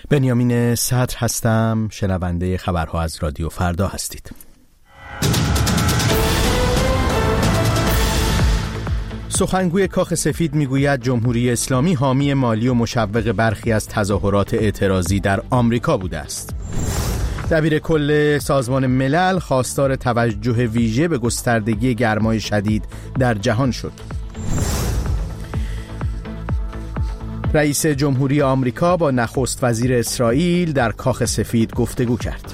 بنیامین صدر هستم. شنونده خبرها از رادیو فردا هستید. سخنگوی کاخ سفید میگوید جمهوری اسلامی حامی مالی و مشوق برخی از تظاهرات اعتراضی در آمریکا بوده است. دبیر کل سازمان ملل خواستار توجه ویژه به گستردگی گرمای شدید در جهان شد. رئیس جمهوری آمریکا با نخست وزیر اسرائیل در کاخ سفید گفتگو کرد.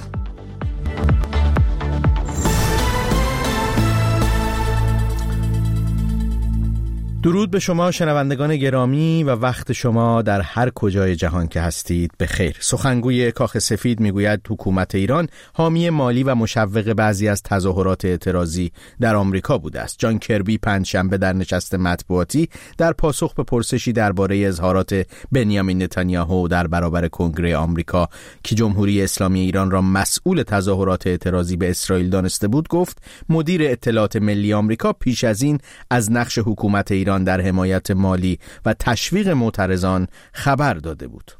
درود به شما شنوندگان گرامی و وقت شما در هر کجای جهان که هستید بخیر. سخنگوی کاخ سفید میگوید حکومت ایران حامی مالی و مشوق بعضی از تظاهرات اعتراضی در آمریکا بوده است. جان کربی پنجشنبه در نشست مطبوعاتی در پاسخ به پرسشی درباره اظهارات بنیامین نتانیاهو در برابر کنگره آمریکا که جمهوری اسلامی ایران را مسئول تظاهرات اعتراضی به اسرائیل دانسته بود گفت مدیر اطلاعات ملی آمریکا پیش از این از نقش حکومت ایران در حمایت مالی و تشویق معترضان خبر داده بود.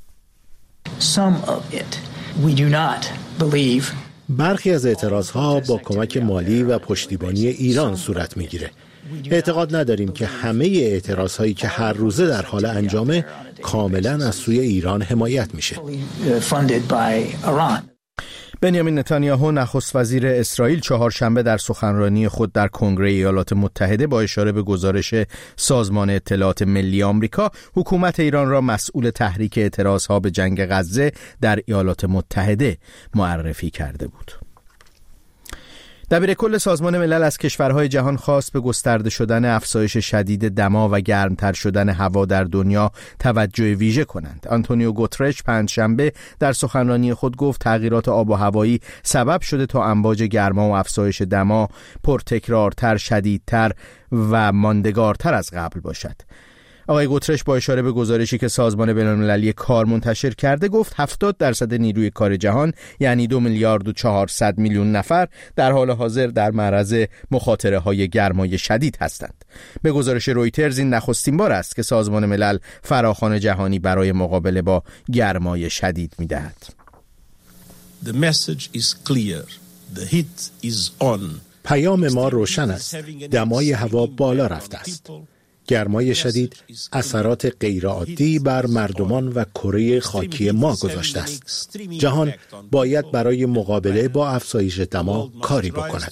برخی از اعتراضها با کمک مالی و پشتیبانی ایران صورت میگیره. اعتقاد نداریم که همه اعتراضهایی که هر روزه در حال انجامه کاملا از سوی ایران حمایت میشه. بنیامین نتانیاهو نخست وزیر اسرائیل چهارشنبه در سخنرانی خود در کنگره ایالات متحده با اشاره به گزارش سازمان اطلاعات ملی آمریکا حکومت ایران را مسئول تحریک اعتراضها به جنگ غزه در ایالات متحده معرفی کرده بود. دبیر کل سازمان ملل از کشورهای جهان خواست به گسترده شدن افزایش شدید دما و گرمتر شدن هوا در دنیا توجه ویژه کنند. آنتونیو گوترش پنجشنبه در سخنرانی خود گفت تغییرات آب و هوایی سبب شده تا امواج گرما و افزایش دما پرتکرارتر، شدیدتر و ماندگارتر از قبل باشد. آقای گوترش با اشاره به گزارشی که سازمان بین‌المللی کار منتشر کرده گفت 70% نیروی کار جهان یعنی 2 میلیارد و 400 میلیون نفر در حال حاضر در معرض مخاطره‌های گرمای شدید هستند. به گزارش رویترز این نخستین بار است که سازمان ملل فراخوان جهانی برای مقابله با گرمای شدید می‌دهد. The message is clear. The heat is on. پیام ما روشن است. دمای هوا بالا رفته است. گرمای شدید اثرات غیرعادی بر مردمان و کره خاکی ما گذاشته است. جهان باید برای مقابله با افزایش دما کاری بکند.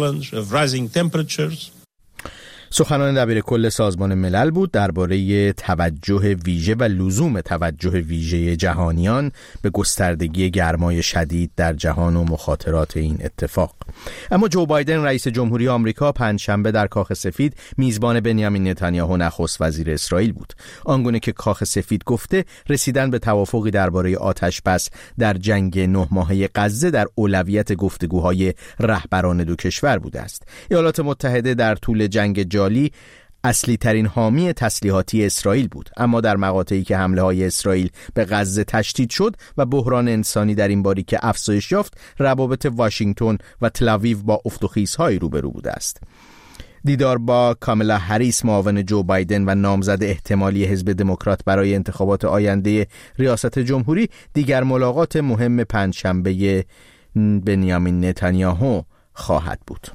سخنان دبیر کل سازمان ملل بود درباره توجه ویژه و لزوم توجه ویژه جهانیان به گستردگی گرمای شدید در جهان و مخاطرات این اتفاق. اما جو بایدن رئیس جمهوری آمریکا پنجشنبه در کاخ سفید میزبان بنیامین نتانیاهو نخست وزیر اسرائیل بود. آنگونه که کاخ سفید گفته رسیدن به توافقی درباره آتش بس در جنگ 9 ماهه غزه در اولویت گفتگوهای رهبران دو کشور بوده است. ایالات متحده در طول جنگ جالی اصلی ترین حامی تسلیحاتی اسرائیل بود، اما در مقاطعی که حمله های اسرائیل به غزه تشدید شد و بحران انسانی در این باری که افزایش یافت روابط واشنگتن و تل‌آویو با افت و خیزهای روبرو بوده است. دیدار با کاملا هریس معاون جو بایدن و نامزد احتمالی حزب دموکرات برای انتخابات آینده ریاست جمهوری دیگر ملاقات مهم پنجشنبه بنیامین نتانیاهو خواهد بود.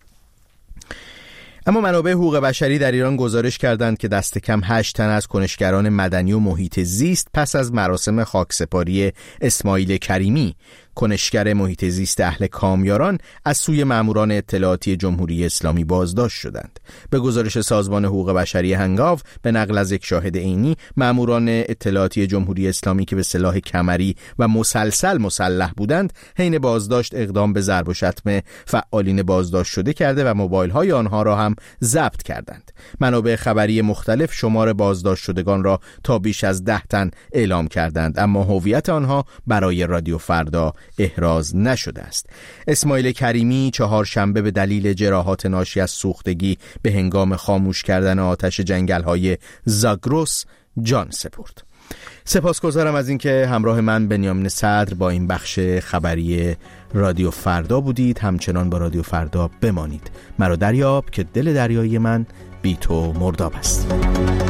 اما منابع حقوق بشری در ایران گزارش کردند که دست کم 8 تن از کنشگران مدنی و محیط زیست پس از مراسم خاکسپاری اسماعیل کریمی کنشگر محیط زیست اهل کامیاران از سوی ماموران اطلاعاتی جمهوری اسلامی بازداشت شدند. به گزارش سازمان حقوق بشری هنگاو به نقل از یک شاهد عینی ماموران اطلاعاتی جمهوری اسلامی که به سلاح کمری و مسلسل مسلح بودند حین بازداشت اقدام به ضرب و شتم فعالین بازداشت شده کرده و موبایل های آنها را هم ضبط کردند. منابع خبری مختلف شمار بازداشت شدگان را تا بیش از 10 تن اعلام کردند، اما هویت آنها برای رادیو فردا احراز نشده است. اسماعیل کریمی چهارشنبه به دلیل جراحات ناشی از سوختگی به هنگام خاموش کردن آتش جنگل‌های زاگرس جان سپرد. سپاسگزارم از اینکه همراه من بنیامین صدر با این بخش خبری رادیو فردا بودید. همچنان با رادیو فردا بمانید. مرا دریاب که دل دریایی من بی تو مرداب است.